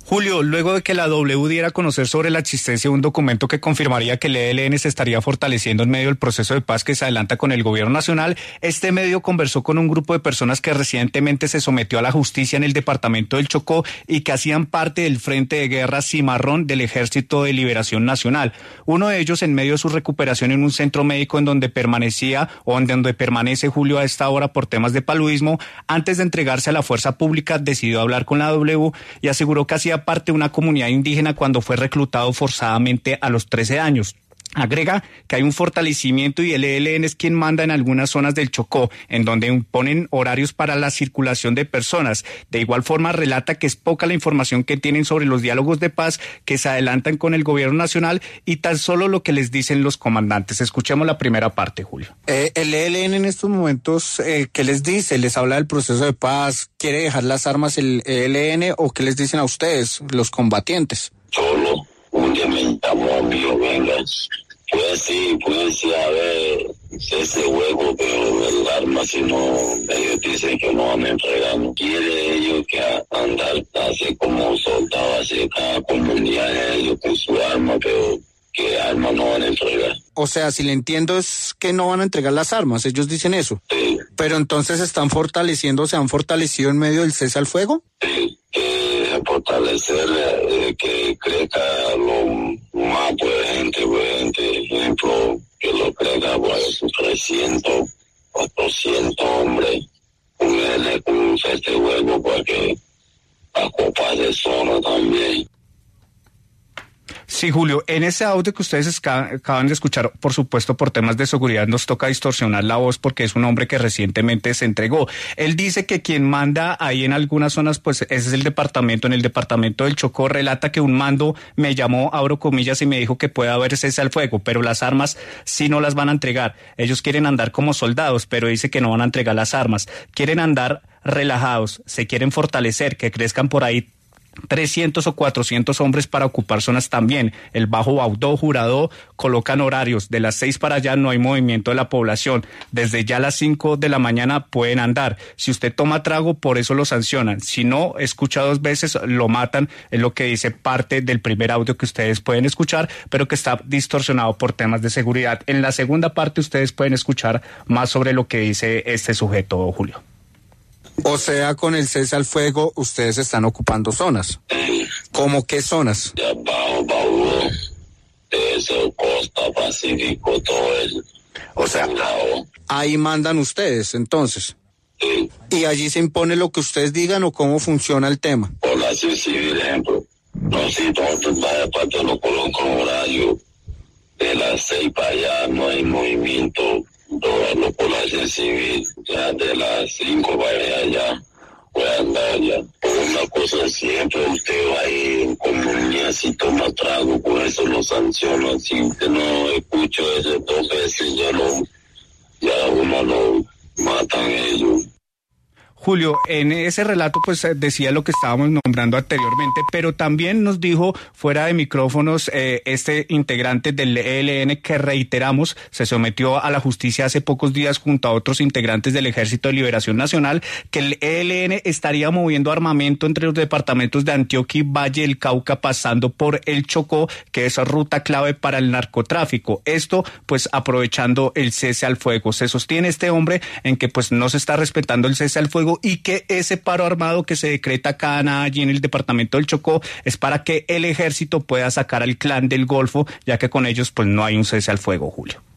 Julio, luego de que la W diera a conocer sobre la existencia de un documento que confirmaría que el ELN se estaría fortaleciendo en medio del proceso de paz que se adelanta con el gobierno nacional, este medio conversó con un grupo de personas que recientemente se sometió a la justicia en el departamento del Chocó y que hacían parte del Frente de Guerra Cimarrón del Ejército de Liberación Nacional. Uno de ellos, en medio de su recuperación en un centro médico en donde permanecía o en donde permanece Julio a esta hora por temas de paludismo, antes de entregarse a la fuerza pública, decidió hablar con la W y aseguró que hacía parte de una comunidad indígena cuando fue reclutado forzadamente a los 13 años. Agrega que hay un fortalecimiento y el ELN es quien manda en algunas zonas del Chocó, en donde imponen horarios para la circulación de personas. De igual forma, relata que es poca la información que tienen sobre los diálogos de paz que se adelantan con el gobierno nacional y tan solo lo que les dicen los comandantes. Escuchemos la primera parte, Julio. El ELN en estos momentos, ¿qué les dice? ¿Les habla del proceso de paz? ¿Quiere dejar las armas el ELN o qué les dicen a ustedes, los combatientes? Solo un día me llamó a mí, venga, puede sí, a ver, ese huevo, pero el arma, si no, ellos dicen que no van a entregar, no quiere ellos que andar así como soldados, así cada comunidad ellos con su arma, pero que armas no van a entregar. O sea, si le entiendo es que no van a entregar las armas, ellos dicen eso. Sí. Pero entonces se han fortalecido en medio del cese al fuego. Sí, fortalecer, que crezca lo más gente, ejemplo, que lo crezca pues 300, 400 hombres, con un cese huevo para que acopas de zona también. Sí, Julio, en ese audio que ustedes acaban de escuchar, por supuesto, por temas de seguridad nos toca distorsionar la voz porque es un hombre que recientemente se entregó. Él dice que quien manda ahí en algunas zonas, pues ese es el departamento. En el departamento del Chocó relata que un mando me llamó, abro comillas, y me dijo que puede haber cese al fuego, pero las armas sí no las van a entregar. Ellos quieren andar como soldados, pero dice que no van a entregar las armas. Quieren andar relajados, se quieren fortalecer, que crezcan por ahí 300 o 400 hombres para ocupar zonas también. El Bajo Baudó, Jurado, colocan horarios. De las 6 para allá no hay movimiento de la población. Desde ya a las 5 de la mañana pueden andar. Si usted toma trago, por eso lo sancionan. Si no, escucha 2 veces, lo matan. Es lo que dice parte del primer audio que ustedes pueden escuchar, pero que está distorsionado por temas de seguridad. En la segunda parte ustedes pueden escuchar más sobre lo que dice este sujeto, Julio. O sea, con el cese al fuego, ustedes están ocupando zonas. ¿Cómo qué zonas? Ya Baudó, eso, Costa, Pacífico, todo eso. O sea, ahí mandan ustedes, entonces. Sí. ¿Y allí se impone lo que ustedes digan o cómo funciona el tema? Población civil, ejemplo. No, si nosotros vaya parte lo colocan horario de las 6 para allá, no hay movimiento. Toda la población civil, ya de las 5 para allá, puede andar ya. Por una cosa siempre usted va a ir en comunidad, si toma trago, por eso lo sancionan. Si usted no escucha eso 2 veces, ya uno lo matan ellos. Julio, en ese relato pues decía lo que estábamos nombrando anteriormente, pero también nos dijo fuera de micrófonos este integrante del ELN que reiteramos se sometió a la justicia hace pocos días junto a otros integrantes del Ejército de Liberación Nacional, que el ELN estaría moviendo armamento entre los departamentos de Antioquia y Valle del Cauca pasando por el Chocó, que es ruta clave para el narcotráfico. Esto pues aprovechando el cese al fuego. Se sostiene este hombre en que pues no se está respetando el cese al fuego y que ese paro armado que se decreta cada allí en el departamento del Chocó es para que el ejército pueda sacar al clan del Golfo, ya que con ellos pues no hay un cese al fuego, Julio.